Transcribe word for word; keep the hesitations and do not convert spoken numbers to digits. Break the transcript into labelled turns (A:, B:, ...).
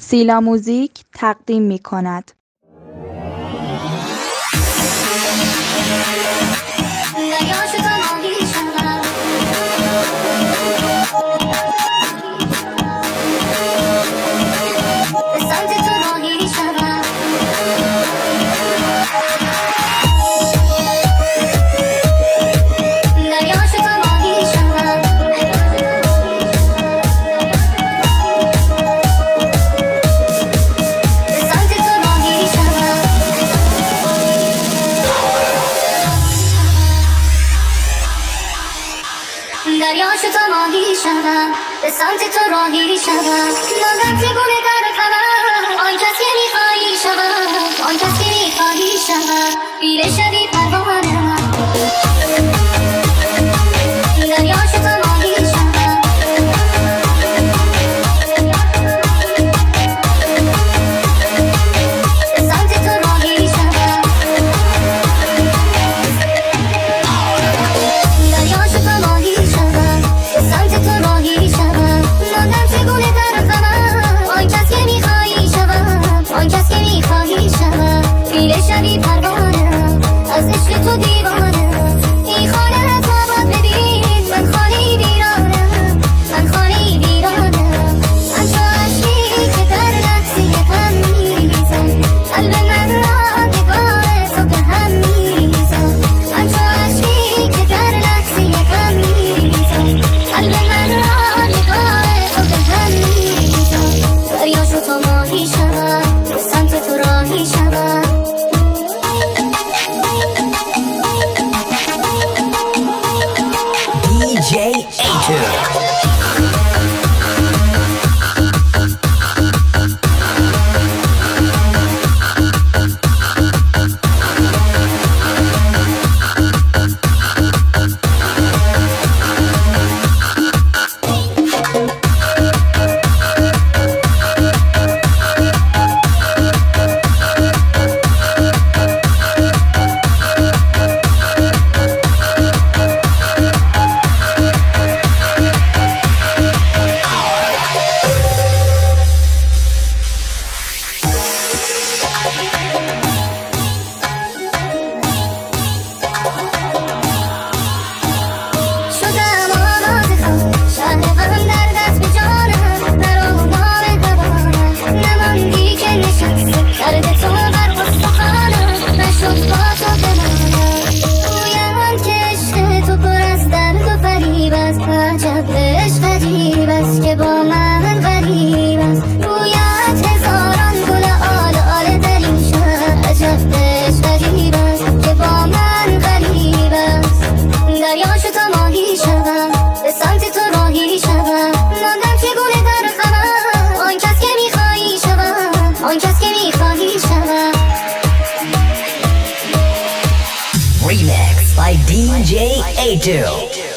A: سیلا موزیک تقدیم می کند.
B: دریاش تو ماهی شدم به سمت تو راهی شدم نادم چگونه در خبر آن کس که میخواهی شدم آن کس که میخواهی شدم بیره شدی پروانه من دریاش تو ماهی شدم به سمت تو راهی شدم دریاش تو ماهی سمت تو راهی شدم نادم چگونه در خبر آن کس که میخواهی شدم آن کس که میخواهی شدم بیره شدی پروانه از عشق تو دیوانه این خانه از آباد ببین من خانه ویرانم من خانه ویرانم من تو عشقی که در لحظه هم میریزم قلب من را نگاه تو به هم میریزم من تو عشقی که در لحظه هم میریزم قلب من را نگاه تو به هم میریزم دریاشو تو ماهی شدم به سمت تو راهی شدم
C: دی جی ایتو Remix by دی جی ایتو.